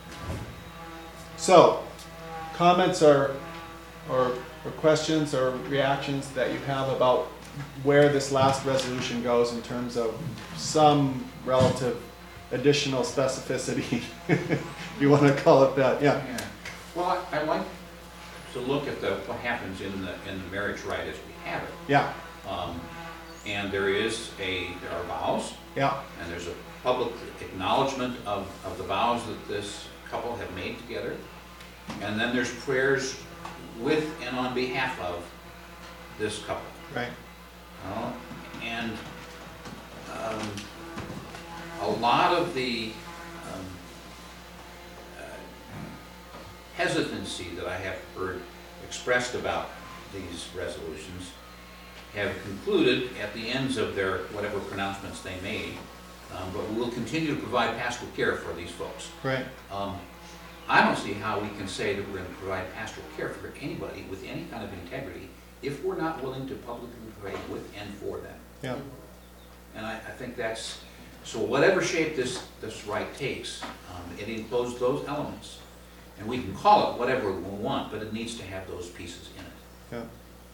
So, comments or, or, or questions or reactions that you have about where this last resolution goes in terms of some relative additional specificity, if you want to call it that, yeah. Yeah. Well, I, I like to look at the, what happens in the, in the marriage rite as we have it. Yeah. Um, and there is a, there are vows. Yeah. And there's a public acknowledgement of, of the vows that this couple have made together. And then there's prayers with and on behalf of this couple. Right. Uh, and um, a lot of the um, uh, hesitancy that I have heard expressed about these resolutions have concluded at the ends of their whatever pronouncements they made, um, but we will continue to provide pastoral care for these folks. Right. Um, I don't see how we can say that we're going to provide pastoral care for anybody with any kind of integrity if we're not willing to publicly pray with and for them. Yeah. And I, I think that's, so whatever shape this, this rite takes, um, it includes those elements. And we can call it whatever we want, but it needs to have those pieces in it. Yeah.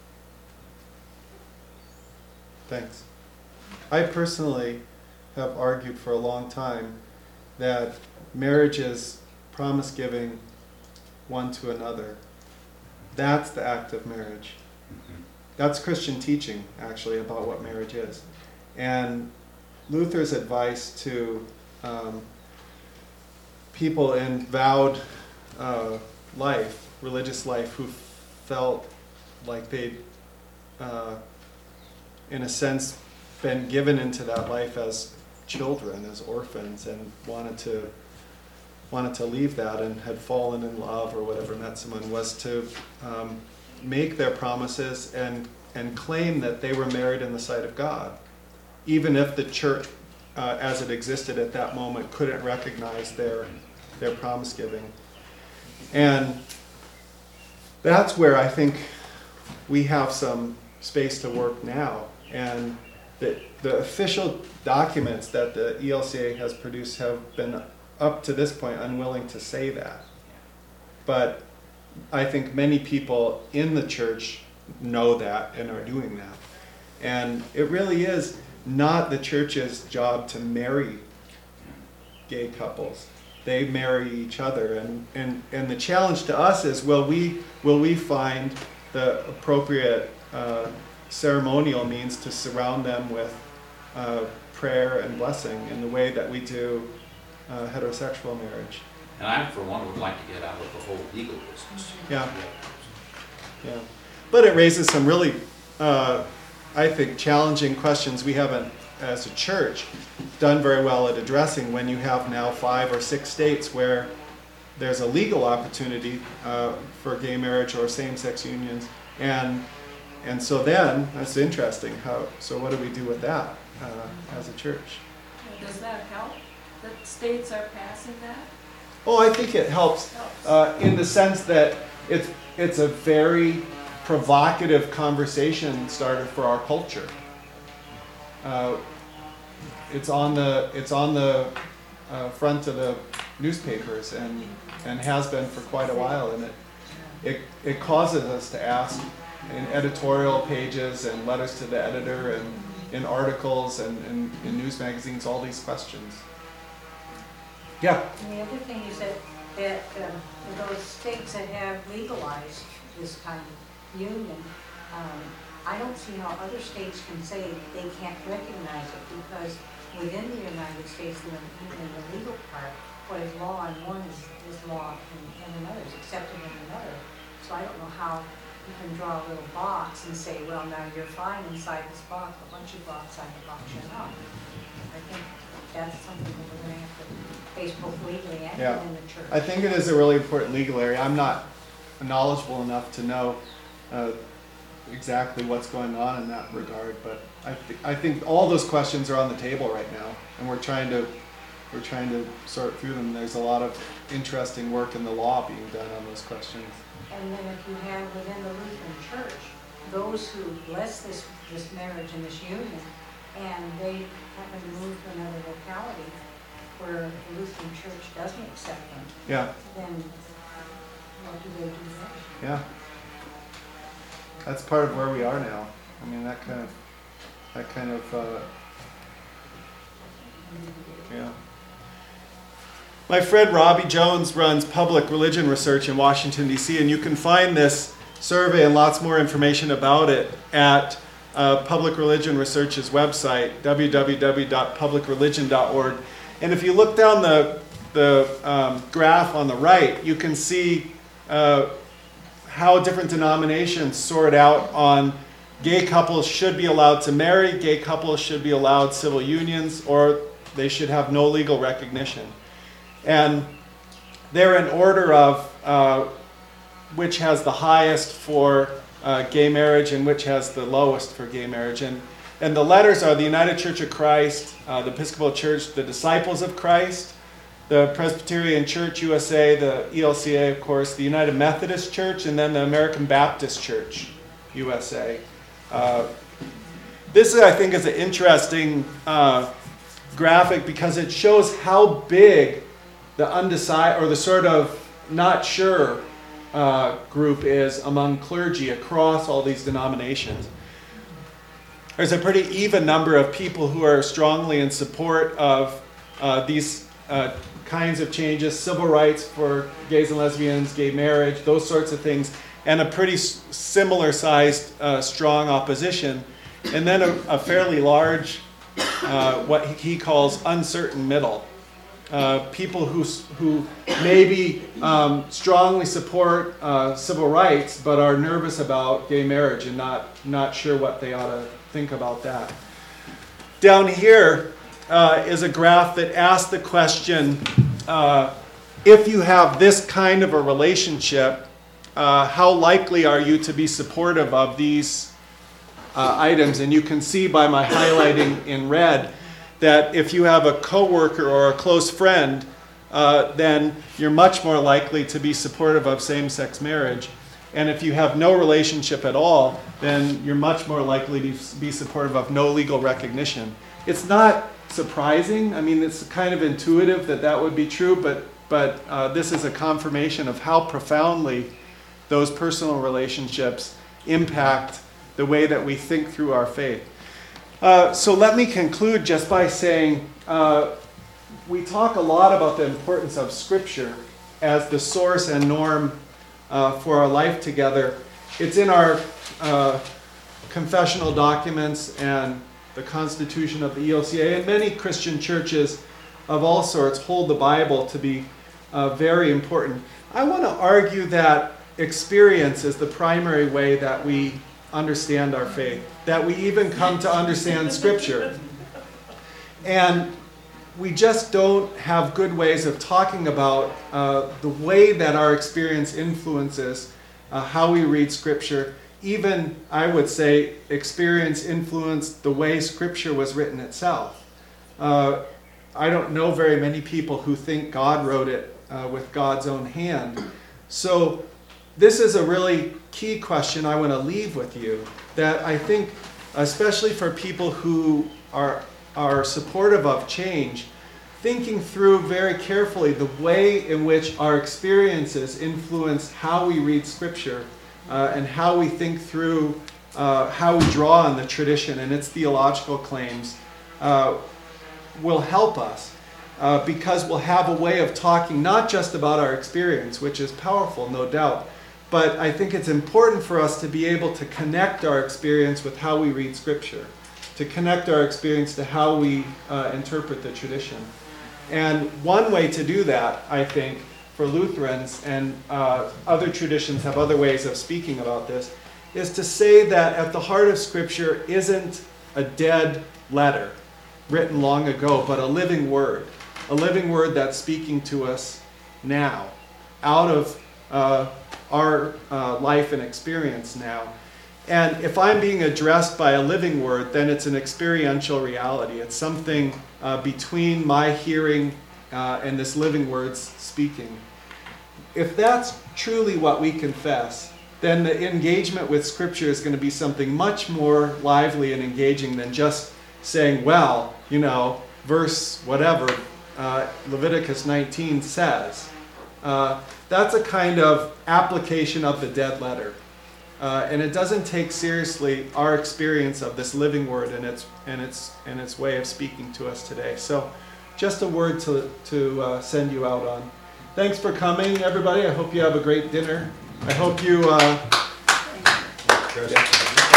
Thanks. I personally have argued for a long time that marriage is promise giving one to another. That's the act of marriage. Mm-hmm. That's Christian teaching, actually, about what marriage is. And Luther's advice to um, people in vowed uh, life, religious life, who felt like they'd, uh, in a sense, been given into that life as children, as orphans, and wanted to wanted to leave that and had fallen in love or whatever, met someone, was to um, make their promises and and claim that they were married in the sight of God, even if the church, uh, as it existed at that moment, couldn't recognize their their promise giving. And that's where I think we have some space to work now. And the, the official documents that the E L C A has produced have been, up to this point, unwilling to say that. But I think many people in the church know that and are doing that. And it really is not the church's job to marry gay couples. They marry each other. And, and, and the challenge to us is, will we, will we find the appropriate uh, ceremonial means to surround them with uh, prayer and blessing in the way that we do uh, heterosexual marriage. And I, for one, would like to get out of the whole legal business. Yeah. Yeah. But it raises some really, uh, I think, challenging questions we haven't, as a church, done very well at addressing when you have now five or six states where there's a legal opportunity uh, for gay marriage or same-sex unions. And and so then, that's interesting. How, so what do we do with that uh, as a church? Does that help that states are passing that? Oh, I think it helps uh, in the sense that it's it's a very provocative conversation starter for our culture. Uh, it's on the it's on the uh, front of the newspapers, and and has been for quite a while, and it, it, it causes us to ask in editorial pages and letters to the editor and in articles and in, in news magazines, all these questions. Yeah? And the other thing is that, that um, those states that have legalized this kind of union, um, I don't see how other states can say they can't recognize it, because within the United States, even in the legal part, what is law in one is, is law in, in another, is accepted in another. So I don't know how you can draw a little box and say, well, now you're fine inside this box, but once you go outside the box, you're not. I think that's something that we're going to have to face both legally and Yeah. in the church. I think it is a really important legal area. I'm not knowledgeable enough to know uh, exactly what's going on in that regard, but I, th I think all those questions are on the table right now, and we're trying to we're trying to sort through them. There's a lot of interesting work in the law being done on those questions. And then if you have within the Lutheran Church, those who bless this, this marriage and this union, and they happen to move to another locality where the Lutheran Church doesn't accept them, Yeah, then what do they do then? yeah. That's part of where we are now. I mean, that kind of, that kind of, uh, yeah. My friend Robbie Jones runs public religion research in Washington, D C, and you can find this survey and lots more information about it at uh, Public Religion Research's website, w w w dot public religion dot org. And if you look down the, the um, graph on the right, you can see uh, how different denominations sort out on gay couples should be allowed to marry, gay couples should be allowed civil unions, or they should have no legal recognition. And they're in order of uh, which has the highest for uh, gay marriage and which has the lowest for gay marriage. And, and the letters are the United Church of Christ, uh, the Episcopal Church, the Disciples of Christ, the Presbyterian Church U S A, the E L C A, of course, the United Methodist Church, and then the American Baptist Church U S A. Uh, this, I think, is an interesting uh, graphic because it shows how big the undecided, or the sort of not sure uh, group is among clergy across all these denominations. There's a pretty even number of people who are strongly in support of uh, these uh, kinds of changes, civil rights for gays and lesbians, gay marriage, those sorts of things, and a pretty s similar sized uh, strong opposition, and then a, a fairly large, uh, what he calls uncertain middle. Uh, people who, who maybe um, strongly support uh, civil rights but are nervous about gay marriage and not, not sure what they ought to think about that. Down here uh, is a graph that asks the question, uh, if you have this kind of a relationship, uh, how likely are you to be supportive of these uh, items? And you can see by my highlighting in red that if you have a coworker or a close friend, uh, then you're much more likely to be supportive of same-sex marriage. And if you have no relationship at all, then you're much more likely to be supportive of no legal recognition. It's not surprising. I mean, it's kind of intuitive that that would be true, but, but uh, this is a confirmation of how profoundly those personal relationships impact the way that we think through our faith. Uh, so let me conclude just by saying uh, we talk a lot about the importance of Scripture as the source and norm uh, for our life together. It's in our uh, confessional documents and the Constitution of the E L C A, and many Christian churches of all sorts hold the Bible to be uh, very important. I want to argue that experience is the primary way that we understand our faith, that we even come to understand Scripture. And we just don't have good ways of talking about uh, the way that our experience influences uh, how we read Scripture. Even, I would say, experience influenced the way Scripture was written itself. Uh, I don't know very many people who think God wrote it uh, with God's own hand. So this is a really key question I want to leave with you, that I think, especially for people who are, are supportive of change, thinking through very carefully the way in which our experiences influence how we read Scripture uh, and how we think through uh, how we draw on the tradition and its theological claims uh, will help us uh, because we'll have a way of talking not just about our experience, which is powerful, no doubt, but I think it's important for us to be able to connect our experience with how we read Scripture, to connect our experience to how we uh, interpret the tradition. And one way to do that, I think, for Lutherans, and uh, other traditions have other ways of speaking about this, is to say that at the heart of Scripture isn't a dead letter written long ago, but a living word. A living word that's speaking to us now, out of uh, our uh, life and experience now. And if I'm being addressed by a living word, then it's an experiential reality. It's something uh, between my hearing uh, and this living word's speaking. If that's truly what we confess, then the engagement with Scripture is going to be something much more lively and engaging than just saying, well, you know, verse whatever uh, Leviticus nineteen says. Uh, that's a kind of application of the dead letter. Uh, and it doesn't take seriously our experience of this living word and its and its and its way of speaking to us today. So, just a word to to uh, send you out on. Thanks for coming, everybody. I hope you have a great dinner. I hope you. Uh,